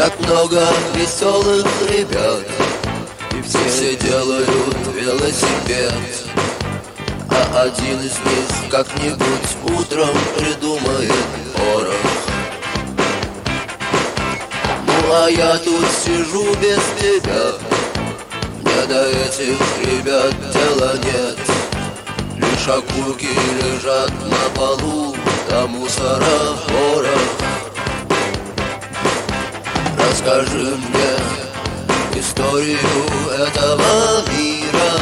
Так много веселых ребят, и все делают велосипед. А один из них как-нибудь утром придумает порох. Ну а я тут сижу без тебя, мне до этих ребят дела нет. Лишь окурки лежат на полу, да мусора порох. Расскажи мне историю этого мира,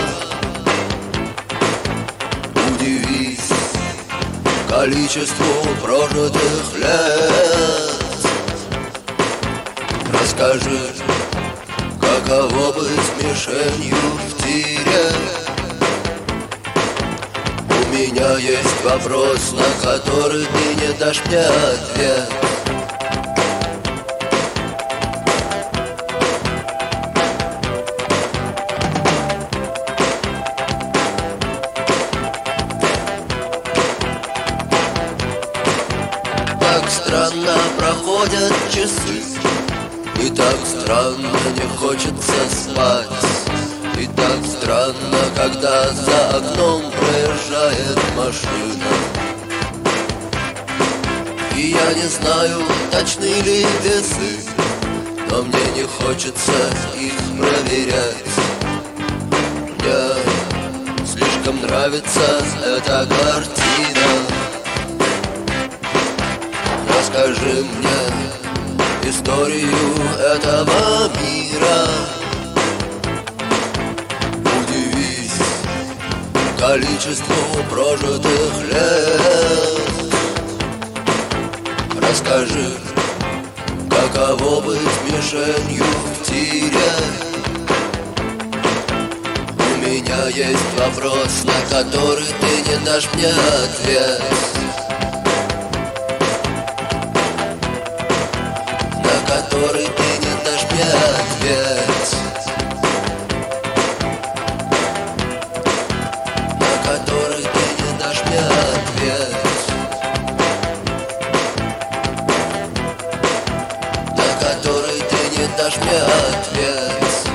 удивись количеству прожитых лет. Расскажи, каково быть мишенью в тире. У меня есть вопрос, на который ты не дашь мне ответ. Так странно проходят часы, и так странно не хочется спать. И так странно, когда за окном проезжает машина. И я не знаю, точны ли весы, но мне не хочется их проверять. Мне слишком нравится эта картина. Расскажи мне историю этого мира, удивись количеству прожитых лет. Расскажи, каково быть мишенью в тире. У меня есть вопрос, на который ты не дашь мне ответ. На который ты не дашь мне ответ. На который ты не дашь мне ответ. На который ты не дашь мне ответ.